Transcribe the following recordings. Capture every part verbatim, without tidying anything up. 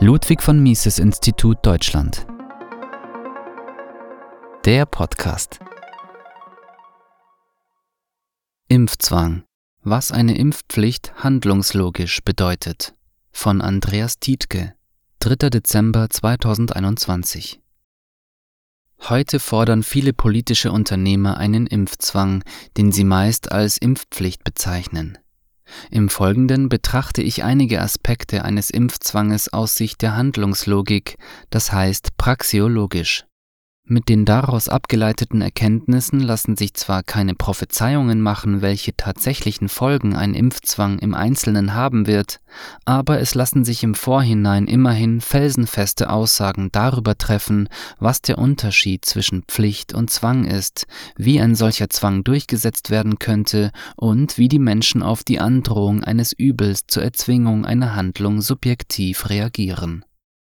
Ludwig von Mises Institut Deutschland. Der Podcast. Impfzwang. Was eine Impfpflicht handlungslogisch bedeutet. Von Andreas Tiedtke. dritter Dezember zweitausendeinundzwanzig. Heute fordern viele politische Unternehmer einen Impfzwang, den sie meist als Impfpflicht bezeichnen. Im Folgenden betrachte ich einige Aspekte eines Impfzwanges aus Sicht der Handlungslogik, das heißt praxeologisch. Mit den daraus abgeleiteten Erkenntnissen lassen sich zwar keine Prophezeiungen machen, welche tatsächlichen Folgen ein Impfzwang im Einzelnen haben wird, aber es lassen sich im Vorhinein immerhin felsenfeste Aussagen darüber treffen, was der Unterschied zwischen Pflicht und Zwang ist, wie ein solcher Zwang durchgesetzt werden könnte und wie die Menschen auf die Androhung eines Übels zur Erzwingung einer Handlung subjektiv reagieren.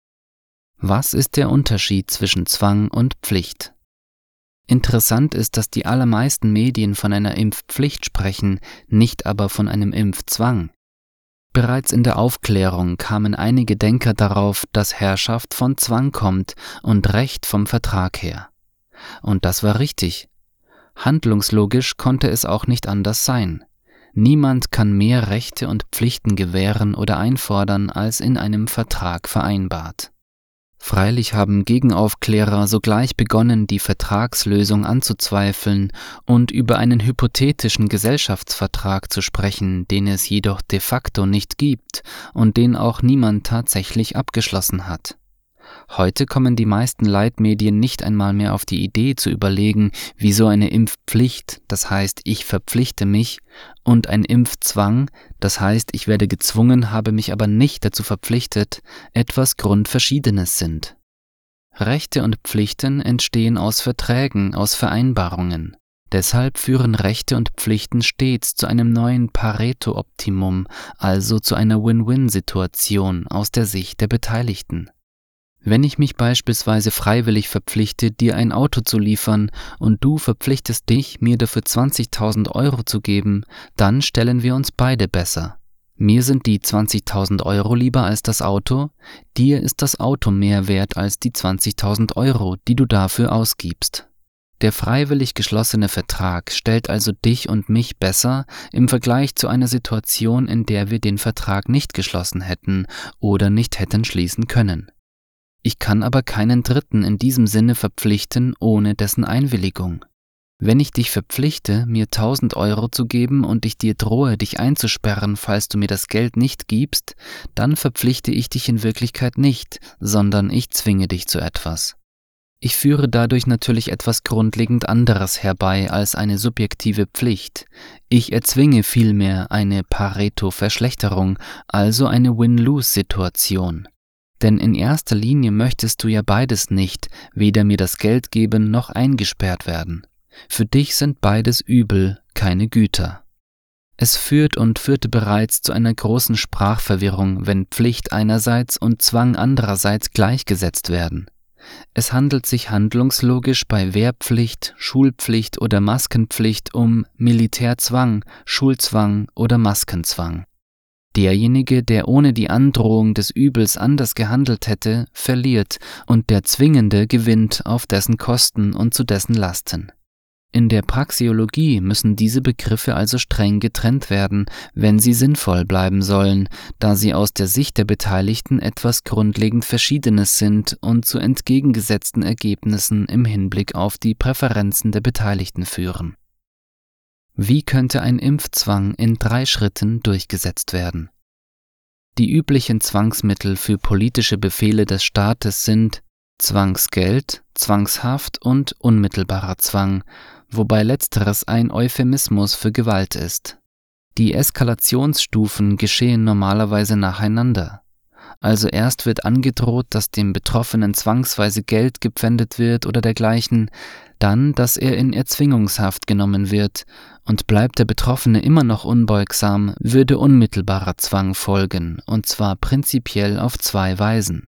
Was ist der Unterschied zwischen Zwang und Pflicht? Interessant ist, dass die allermeisten Medien von einer Impfpflicht sprechen, nicht aber von einem Impfzwang. Bereits in der Aufklärung kamen einige Denker darauf, dass Herrschaft von Zwang kommt und Recht vom Vertrag her. Und das war richtig. Handlungslogisch konnte es auch nicht anders sein. Niemand kann mehr Rechte und Pflichten gewähren oder einfordern, als in einem Vertrag vereinbart. Freilich haben Gegenaufklärer sogleich begonnen, die Vertragslösung anzuzweifeln und über einen hypothetischen Gesellschaftsvertrag zu sprechen, den es jedoch de facto nicht gibt und den auch niemand tatsächlich abgeschlossen hat. Heute kommen die meisten Leitmedien nicht einmal mehr auf die Idee zu überlegen, wie so eine Impfpflicht, das heißt, ich verpflichte mich, und ein Impfzwang, das heißt, ich werde gezwungen, habe mich aber nicht dazu verpflichtet, etwas Grundverschiedenes sind. Rechte und Pflichten entstehen aus Verträgen, aus Vereinbarungen. Deshalb führen Rechte und Pflichten stets zu einem neuen Pareto-Optimum, also zu einer Win-Win-Situation aus der Sicht der Beteiligten. Wenn ich mich beispielsweise freiwillig verpflichte, dir ein Auto zu liefern und du verpflichtest dich, mir dafür zwanzigtausend Euro zu geben, dann stellen wir uns beide besser. Mir sind die zwanzigtausend Euro lieber als das Auto, dir ist das Auto mehr wert als die zwanzigtausend Euro, die du dafür ausgibst. Der freiwillig geschlossene Vertrag stellt also dich und mich besser im Vergleich zu einer Situation, in der wir den Vertrag nicht geschlossen hätten oder nicht hätten schließen können. Ich kann aber keinen Dritten in diesem Sinne verpflichten, ohne dessen Einwilligung. Wenn ich dich verpflichte, mir tausend Euro zu geben und ich dir drohe, dich einzusperren, falls du mir das Geld nicht gibst, dann verpflichte ich dich in Wirklichkeit nicht, sondern ich zwinge dich zu etwas. Ich führe dadurch natürlich etwas grundlegend anderes herbei als eine subjektive Pflicht. Ich erzwinge vielmehr eine Pareto-Verschlechterung, also eine Win-Lose-Situation. Denn in erster Linie möchtest du ja beides nicht, weder mir das Geld geben noch eingesperrt werden. Für dich sind beides Übel, keine Güter. Es führt und führte bereits zu einer großen Sprachverwirrung, wenn Pflicht einerseits und Zwang andererseits gleichgesetzt werden. Es handelt sich handlungslogisch bei Wehrpflicht, Schulpflicht oder Maskenpflicht um Militärzwang, Schulzwang oder Maskenzwang. Derjenige, der ohne die Androhung des Übels anders gehandelt hätte, verliert und der Zwingende gewinnt auf dessen Kosten und zu dessen Lasten. In der Praxeologie müssen diese Begriffe also streng getrennt werden, wenn sie sinnvoll bleiben sollen, da sie aus der Sicht der Beteiligten etwas grundlegend Verschiedenes sind und zu entgegengesetzten Ergebnissen im Hinblick auf die Präferenzen der Beteiligten führen. Wie könnte ein Impfzwang in drei Schritten durchgesetzt werden? Die üblichen Zwangsmittel für politische Befehle des Staates sind Zwangsgeld, Zwangshaft und unmittelbarer Zwang, wobei letzteres ein Euphemismus für Gewalt ist. Die Eskalationsstufen geschehen normalerweise nacheinander. Also erst wird angedroht, dass dem Betroffenen zwangsweise Geld gepfändet wird oder dergleichen, dann, dass er in Erzwingungshaft genommen wird, und bleibt der Betroffene immer noch unbeugsam, würde unmittelbarer Zwang folgen, und zwar prinzipiell auf zwei Weisen.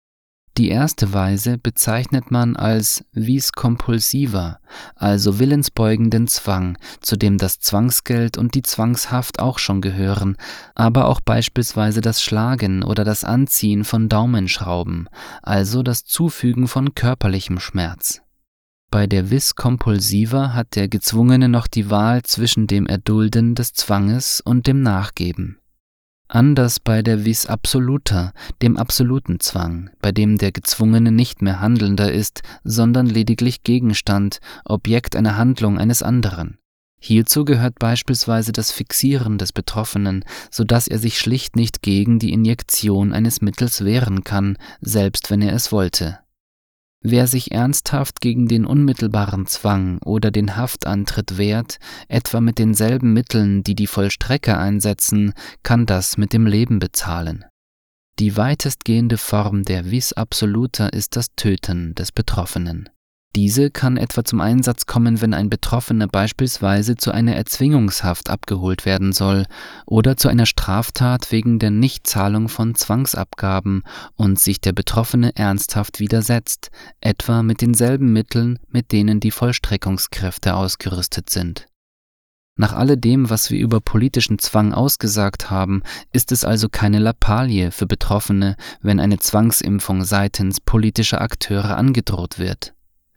Die erste Weise bezeichnet man als vis compulsiva, also willensbeugenden Zwang, zu dem das Zwangsgeld und die Zwangshaft auch schon gehören, aber auch beispielsweise das Schlagen oder das Anziehen von Daumenschrauben, also das Zufügen von körperlichem Schmerz. Bei der vis compulsiva hat der Gezwungene noch die Wahl zwischen dem Erdulden des Zwanges und dem Nachgeben. Anders bei der vis absoluta, dem absoluten Zwang, bei dem der Gezwungene nicht mehr Handelnder ist, sondern lediglich Gegenstand, Objekt einer Handlung eines anderen. Hierzu gehört beispielsweise das Fixieren des Betroffenen, sodass er sich schlicht nicht gegen die Injektion eines Mittels wehren kann, selbst wenn er es wollte. Wer sich ernsthaft gegen den unmittelbaren Zwang oder den Haftantritt wehrt, etwa mit denselben Mitteln, die die Vollstrecker einsetzen, kann das mit dem Leben bezahlen. Die weitestgehende Form der vis absoluta ist das Töten des Betroffenen. Diese kann etwa zum Einsatz kommen, wenn ein Betroffener beispielsweise zu einer Erzwingungshaft abgeholt werden soll oder zu einer Straftat wegen der Nichtzahlung von Zwangsabgaben und sich der Betroffene ernsthaft widersetzt, etwa mit denselben Mitteln, mit denen die Vollstreckungskräfte ausgerüstet sind. Nach alledem, was wir über politischen Zwang ausgesagt haben, ist es also keine Lappalie für Betroffene, wenn eine Zwangsimpfung seitens politischer Akteure angedroht wird.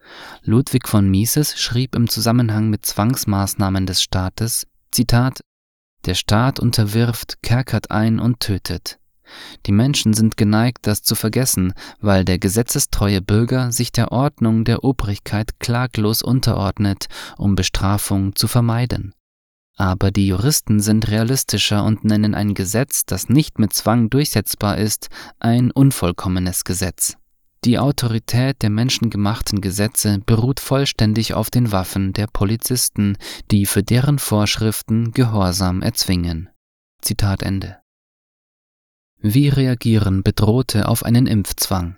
Ludwig von Mises schrieb im Zusammenhang mit Zwangsmaßnahmen des Staates, Zitat: Der Staat unterwirft, kerkert ein und tötet. Die Menschen sind geneigt, das zu vergessen, weil der gesetzestreue Bürger sich der Ordnung der Obrigkeit klaglos unterordnet, um Bestrafung zu vermeiden. Aber die Juristen sind realistischer und nennen ein Gesetz, das nicht mit Zwang durchsetzbar ist, ein unvollkommenes Gesetz. Die Autorität der menschengemachten Gesetze beruht vollständig auf den Waffen der Polizisten, die für deren Vorschriften Gehorsam erzwingen. Zitat Ende. Wie reagieren Bedrohte auf einen Impfzwang?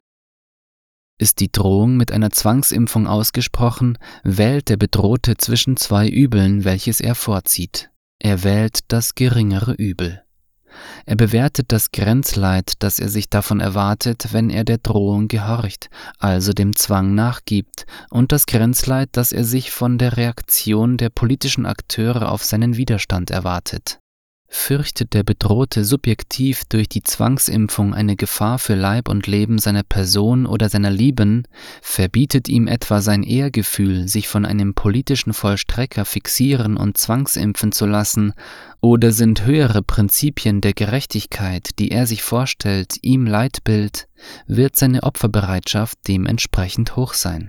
Ist die Drohung mit einer Zwangsimpfung ausgesprochen, wählt der Bedrohte zwischen zwei Übeln, welches er vorzieht. Er wählt das geringere Übel. Er bewertet das Grenzleid, das er sich davon erwartet, wenn er der Drohung gehorcht, also dem Zwang nachgibt, und das Grenzleid, das er sich von der Reaktion der politischen Akteure auf seinen Widerstand erwartet. Fürchtet der Bedrohte subjektiv durch die Zwangsimpfung eine Gefahr für Leib und Leben seiner Person oder seiner Lieben, verbietet ihm etwa sein Ehrgefühl, sich von einem politischen Vollstrecker fixieren und zwangsimpfen zu lassen, oder sind höhere Prinzipien der Gerechtigkeit, die er sich vorstellt, ihm Leitbild, wird seine Opferbereitschaft dementsprechend hoch sein.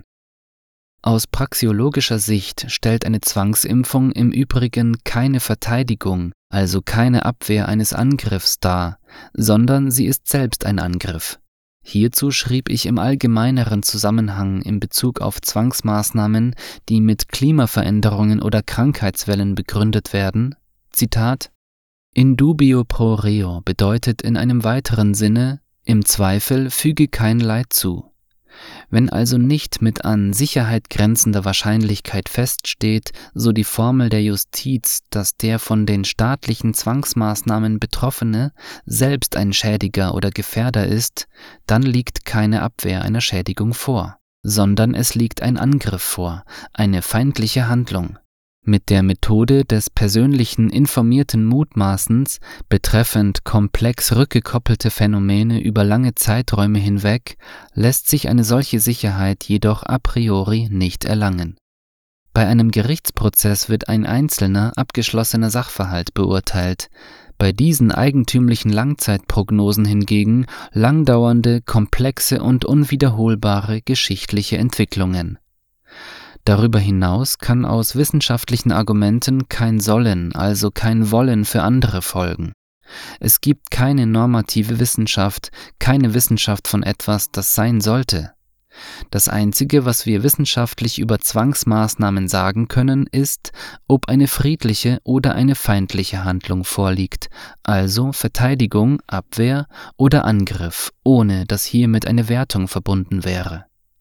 Aus praxiologischer Sicht stellt eine Zwangsimpfung im Übrigen keine Verteidigung, also keine Abwehr eines Angriffs dar, sondern sie ist selbst ein Angriff. Hierzu schrieb ich im allgemeineren Zusammenhang in Bezug auf Zwangsmaßnahmen, die mit Klimaveränderungen oder Krankheitswellen begründet werden, Zitat: In dubio pro reo bedeutet in einem weiteren Sinne, im Zweifel füge kein Leid zu. Wenn also nicht mit an Sicherheit grenzender Wahrscheinlichkeit feststeht, so die Formel der Justiz, dass der von den staatlichen Zwangsmaßnahmen Betroffene selbst ein Schädiger oder Gefährder ist, dann liegt keine Abwehr einer Schädigung vor, sondern es liegt ein Angriff vor, eine feindliche Handlung. Mit der Methode des persönlichen informierten Mutmaßens betreffend komplex rückgekoppelte Phänomene über lange Zeiträume hinweg lässt sich eine solche Sicherheit jedoch a priori nicht erlangen. Bei einem Gerichtsprozess wird ein einzelner, abgeschlossener Sachverhalt beurteilt, bei diesen eigentümlichen Langzeitprognosen hingegen langdauernde, komplexe und unwiederholbare geschichtliche Entwicklungen. Darüber hinaus kann aus wissenschaftlichen Argumenten kein Sollen, also kein Wollen für andere folgen. Es gibt keine normative Wissenschaft, keine Wissenschaft von etwas, das sein sollte. Das Einzige, was wir wissenschaftlich über Zwangsmaßnahmen sagen können, ist, ob eine friedliche oder eine feindliche Handlung vorliegt, also Verteidigung, Abwehr oder Angriff, ohne dass hiermit eine Wertung verbunden wäre.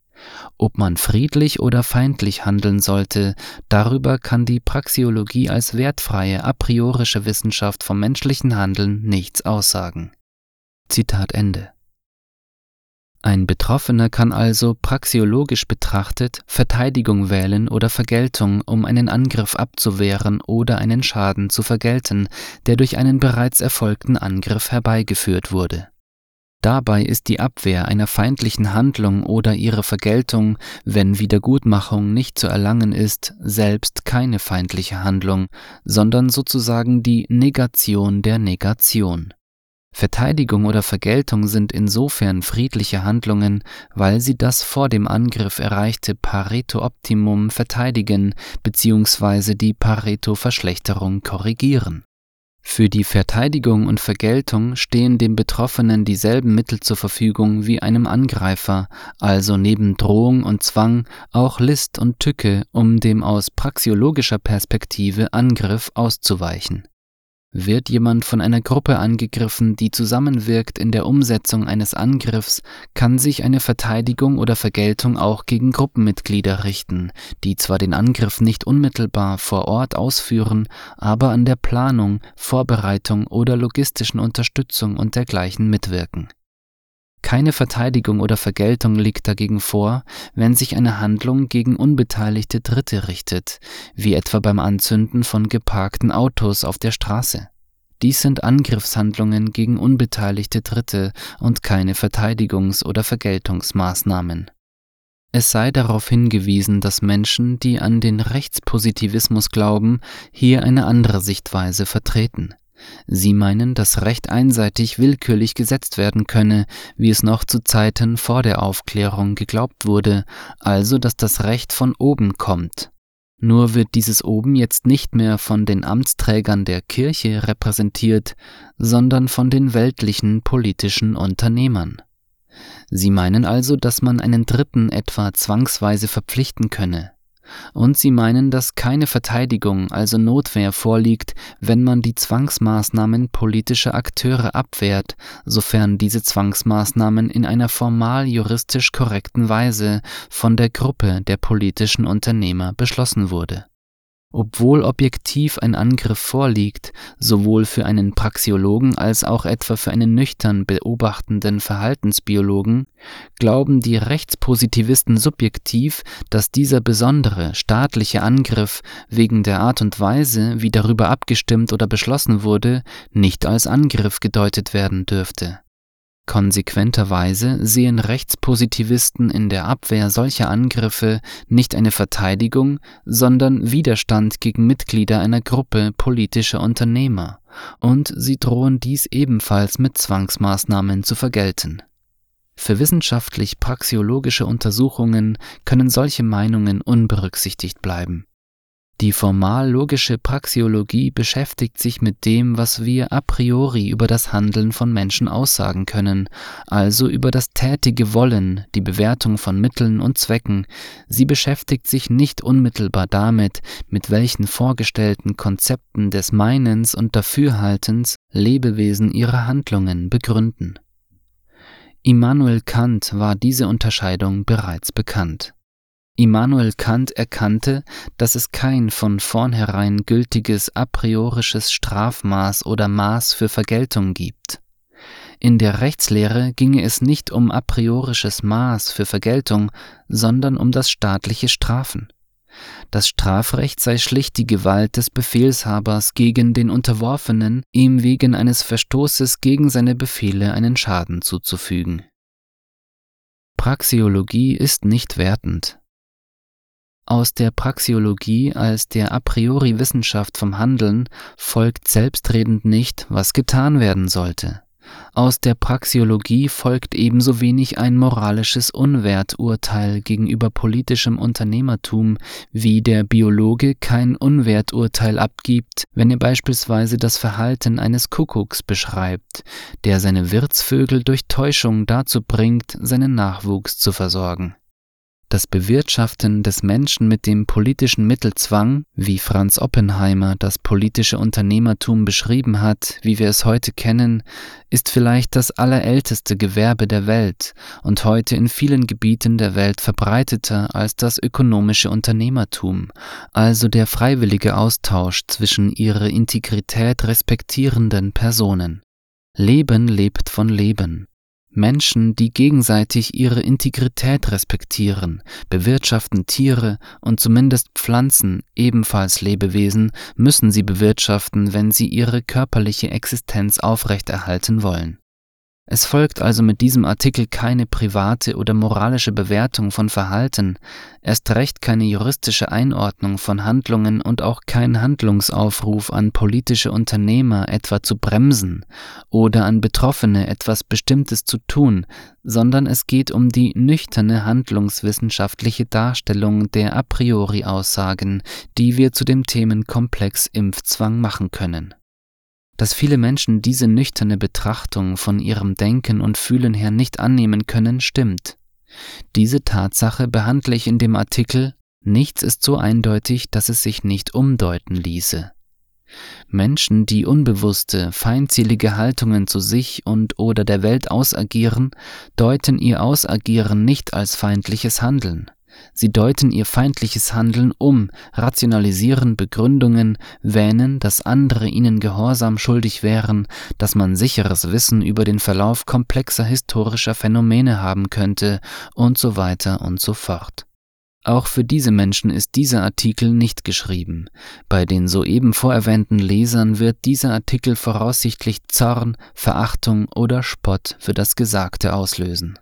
Ob man friedlich oder feindlich handeln sollte, darüber kann die Praxeologie als wertfreie a priorische Wissenschaft vom menschlichen Handeln nichts aussagen. Zitat Ende. Ein Betroffener kann also praxeologisch betrachtet Verteidigung wählen oder Vergeltung, um einen Angriff abzuwehren oder einen Schaden zu vergelten, der durch einen bereits erfolgten Angriff herbeigeführt wurde. Dabei ist die Abwehr einer feindlichen Handlung oder ihre Vergeltung, wenn Wiedergutmachung nicht zu erlangen ist, selbst keine feindliche Handlung, sondern sozusagen die Negation der Negation. Verteidigung oder Vergeltung sind insofern friedliche Handlungen, weil sie das vor dem Angriff erreichte Pareto-Optimum verteidigen bzw. die Pareto-Verschlechterung korrigieren. Für die Verteidigung und Vergeltung stehen dem Betroffenen dieselben Mittel zur Verfügung wie einem Angreifer, also neben Drohung und Zwang auch List und Tücke, um dem aus praxeologischer Perspektive Angriff auszuweichen. Wird jemand von einer Gruppe angegriffen, die zusammenwirkt in der Umsetzung eines Angriffs, kann sich eine Verteidigung oder Vergeltung auch gegen Gruppenmitglieder richten, die zwar den Angriff nicht unmittelbar vor Ort ausführen, aber an der Planung, Vorbereitung oder logistischen Unterstützung und dergleichen mitwirken. Keine Verteidigung oder Vergeltung liegt dagegen vor, wenn sich eine Handlung gegen unbeteiligte Dritte richtet, wie etwa beim Anzünden von geparkten Autos auf der Straße. Dies sind Angriffshandlungen gegen unbeteiligte Dritte und keine Verteidigungs- oder Vergeltungsmaßnahmen. Es sei darauf hingewiesen, dass Menschen, die an den Rechtspositivismus glauben, hier eine andere Sichtweise vertreten. Sie meinen, dass Recht einseitig willkürlich gesetzt werden könne, wie es noch zu Zeiten vor der Aufklärung geglaubt wurde, also dass das Recht von oben kommt. Nur wird dieses Oben jetzt nicht mehr von den Amtsträgern der Kirche repräsentiert, sondern von den weltlichen politischen Unternehmern. Sie meinen also, dass man einen Dritten etwa zwangsweise verpflichten könne. Und sie meinen, dass keine Verteidigung, also Notwehr, vorliegt, wenn man die Zwangsmaßnahmen politischer Akteure abwehrt, sofern diese Zwangsmaßnahmen in einer formal juristisch korrekten Weise von der Gruppe der politischen Unternehmer beschlossen wurde. Obwohl objektiv ein Angriff vorliegt, sowohl für einen Praxeologen als auch etwa für einen nüchtern beobachtenden Verhaltensbiologen, glauben die Rechtspositivisten subjektiv, dass dieser besondere staatliche Angriff wegen der Art und Weise, wie darüber abgestimmt oder beschlossen wurde, nicht als Angriff gedeutet werden dürfte. Konsequenterweise sehen Rechtspositivisten in der Abwehr solcher Angriffe nicht eine Verteidigung, sondern Widerstand gegen Mitglieder einer Gruppe politischer Unternehmer, und sie drohen dies ebenfalls mit Zwangsmaßnahmen zu vergelten. Für wissenschaftlich-praxeologische Untersuchungen können solche Meinungen unberücksichtigt bleiben. Die formal-logische Praxeologie beschäftigt sich mit dem, was wir a priori über das Handeln von Menschen aussagen können, also über das tätige Wollen, die Bewertung von Mitteln und Zwecken. Sie beschäftigt sich nicht unmittelbar damit, mit welchen vorgestellten Konzepten des Meinens und Dafürhaltens Lebewesen ihre Handlungen begründen. Immanuel Kant war diese Unterscheidung bereits bekannt. Immanuel Kant erkannte, dass es kein von vornherein gültiges a priorisches Strafmaß oder Maß für Vergeltung gibt. In der Rechtslehre ginge es nicht um a priorisches Maß für Vergeltung, sondern um das staatliche Strafen. Das Strafrecht sei schlicht die Gewalt des Befehlshabers gegen den Unterworfenen, ihm wegen eines Verstoßes gegen seine Befehle einen Schaden zuzufügen. Praxeologie ist nicht wertend. Aus der Praxeologie als der a priori Wissenschaft vom Handeln folgt selbstredend nicht, was getan werden sollte. Aus der Praxeologie folgt ebenso wenig ein moralisches Unwerturteil gegenüber politischem Unternehmertum, wie der Biologe kein Unwerturteil abgibt, wenn er beispielsweise das Verhalten eines Kuckucks beschreibt, der seine Wirtsvögel durch Täuschung dazu bringt, seinen Nachwuchs zu versorgen. Das Bewirtschaften des Menschen mit dem politischen Mittelzwang, wie Franz Oppenheimer das politische Unternehmertum beschrieben hat, wie wir es heute kennen, ist vielleicht das allerälteste Gewerbe der Welt und heute in vielen Gebieten der Welt verbreiteter als das ökonomische Unternehmertum, also der freiwillige Austausch zwischen ihre Integrität respektierenden Personen. Leben lebt von Leben. Menschen, die gegenseitig ihre Integrität respektieren, bewirtschaften Tiere und zumindest Pflanzen, ebenfalls Lebewesen, müssen sie bewirtschaften, wenn sie ihre körperliche Existenz aufrechterhalten wollen. Es folgt also mit diesem Artikel keine private oder moralische Bewertung von Verhalten, erst recht keine juristische Einordnung von Handlungen und auch kein Handlungsaufruf an politische Unternehmer, etwa zu bremsen, oder an Betroffene, etwas Bestimmtes zu tun, sondern es geht um die nüchterne handlungswissenschaftliche Darstellung der A-priori-Aussagen, die wir zu dem Themenkomplex Impfzwang machen können. Dass viele Menschen diese nüchterne Betrachtung von ihrem Denken und Fühlen her nicht annehmen können, stimmt. Diese Tatsache behandle ich in dem Artikel »Nichts ist so eindeutig, dass es sich nicht umdeuten ließe«. Menschen, die unbewusste, feindselige Haltungen zu sich und oder der Welt ausagieren, deuten ihr Ausagieren nicht als feindliches Handeln. Sie deuten ihr feindliches Handeln um, rationalisieren Begründungen, wähnen, dass andere ihnen Gehorsam schuldig wären, dass man sicheres Wissen über den Verlauf komplexer historischer Phänomene haben könnte und so weiter und so fort. Auch für diese Menschen ist dieser Artikel nicht geschrieben. Bei den soeben vorerwähnten Lesern wird dieser Artikel voraussichtlich Zorn, Verachtung oder Spott für das Gesagte auslösen.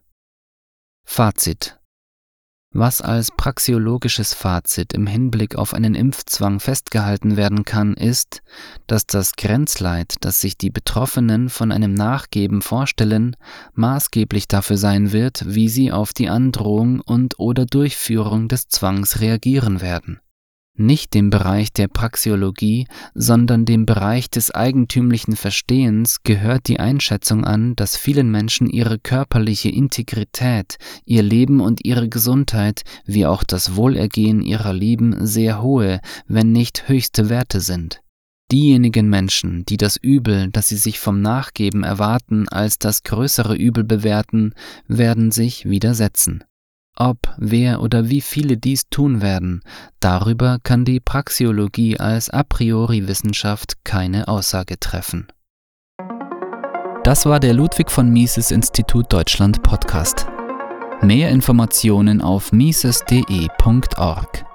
Fazit: Was als praxeologisches Fazit im Hinblick auf einen Impfzwang festgehalten werden kann, ist, dass das Grenzleid, das sich die Betroffenen von einem Nachgeben vorstellen, maßgeblich dafür sein wird, wie sie auf die Androhung und oder Durchführung des Zwangs reagieren werden. Nicht dem Bereich der Praxeologie, sondern dem Bereich des eigentümlichen Verstehens gehört die Einschätzung an, dass vielen Menschen ihre körperliche Integrität, ihr Leben und ihre Gesundheit, wie auch das Wohlergehen ihrer Lieben sehr hohe, wenn nicht höchste Werte sind. Diejenigen Menschen, die das Übel, das sie sich vom Nachgeben erwarten, als das größere Übel bewerten, werden sich widersetzen. Ob, wer oder wie viele dies tun werden, darüber kann die Praxeologie als A-priori-Wissenschaft keine Aussage treffen. Das war der Ludwig von Mises Institut Deutschland Podcast. Mehr Informationen auf mises punkt de punkt org.